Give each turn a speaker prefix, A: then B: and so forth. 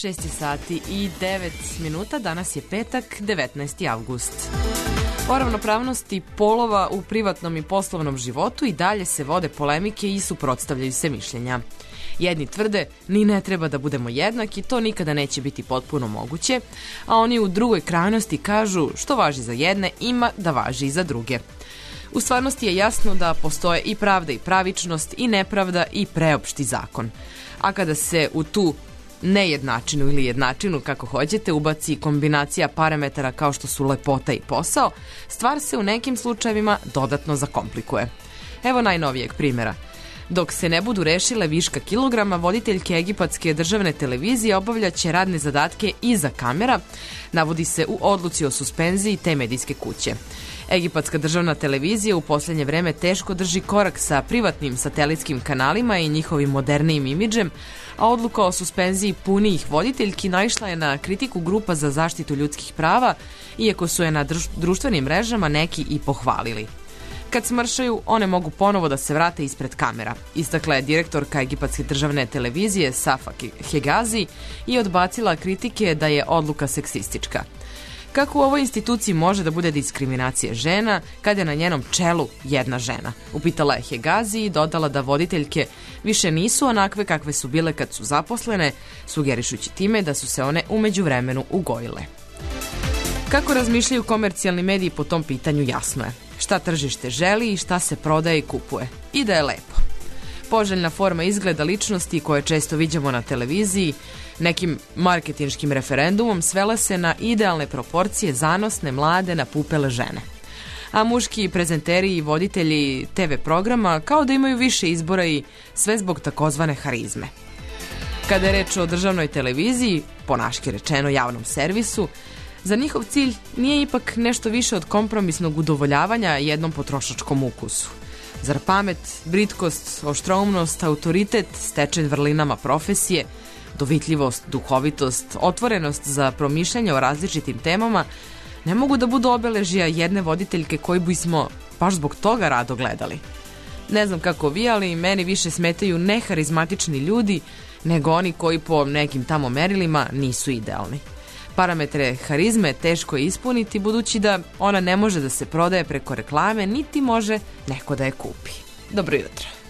A: 6 sati i 9 minuta, danas je petak, 19. avgust. O ravnopravnosti polova u privatnom i poslovnom životu i dalje se vode polemike i suprotstavljaju se mišljenja. Jedni tvrde, ni ne treba da budemo jednaki, to nikada neće biti potpuno moguće, a oni u drugoj krajnosti kažu što važi za jedne, ima da važi i za druge. U stvarnosti je jasno da postoje i pravda i pravičnost, i nepravda i preopšti zakon. A kada se u tu nejednačinu ili jednačinu, kako hoćete, ubaci kombinacija parametara kao što su lepota i posao, stvar se u nekim slučajevima dodatno zakomplikuje. Evo najnovijeg primjera. Dok se ne budu rešile viška kilograma, voditeljke egipatske državne televizije obavljaće radne zadatke iza kamera, navodi se u odluci o suspenziji te medijske kuće. Egipatska državna televizija u posljednje vreme teško drži korak sa privatnim satelitskim kanalima i njihovim modernijim imidžem, a odluka o suspenziji punijih voditeljki naišla je na kritiku grupa za zaštitu ljudskih prava, iako su je na društvenim mrežama neki i pohvalili. Kad smršaju, one mogu ponovo da se vrate ispred kamera, istakla je direktorka egipatske državne televizije Safa Hegazi i odbacila kritike da je odluka seksistička. Kako u ovoj instituciji može da bude diskriminacija žena kad je na njenom čelu jedna žena? Upitala je Hegazi i dodala da voditeljke više nisu onakve kakve su bile kad su zaposlene, sugerišući time da su se one u međuvremenu ugojile. Kako razmišljaju komercijalni mediji po tom pitanju jasno je. Šta tržište želi i šta se prodaje i kupuje. I da je lepo. Poželjna forma izgleda ličnosti koje često viđamo na televiziji, nekim marketinškim referendumom svela se na idealne proporcije zanosne, mlade, napupele žene. A muški prezenteri i voditelji TV programa kao da imaju više izbora i sve zbog takozvane harizme. Kada je reč o državnoj televiziji, po naški rečeno javnom servisu, za njihov cilj nije ipak nešto više od kompromisnog udovoljavanja jednom potrošačkom ukusu. Zar pamet, britkost, oštroumnost, autoritet, stečen vrlinama profesije, dovitljivost, duhovitost, otvorenost za promišljanje o različitim temama ne mogu da budu obeležja jedne voditeljke koji bismo baš zbog toga rado gledali? Ne znam kako vi, ali meni više smetaju neharizmatični ljudi nego oni koji po nekim tamo merilima nisu idealni. Parametre harizme teško je ispuniti budući da ona ne može da se prodaje preko reklame, niti može neko da je kupi. Dobro jutro.